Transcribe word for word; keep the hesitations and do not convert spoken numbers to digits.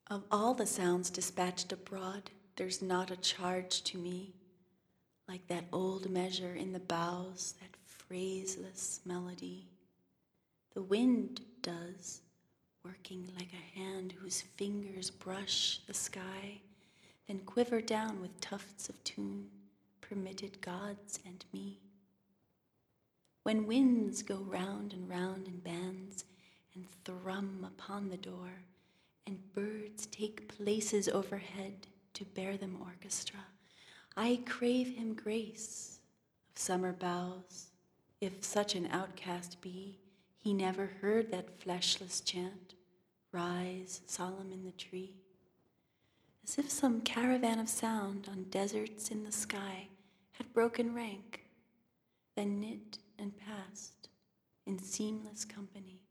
Of all the sounds dispatched abroad, there's not a charge to me, like that old measure in the boughs, that phraseless melody. The wind does, working like a hand whose fingers brush the sky, then quiver down with tufts of tune, permitted gods and me. When winds go round and round in bands and thrum upon the door, and birds take places overhead to bear them orchestra, I crave him grace of summer boughs. If such an outcast be, he never heard that fleshless chant, rise solemn in the tree. As if some caravan of sound on deserts in the sky had broken rank, then knit and passed in seamless company.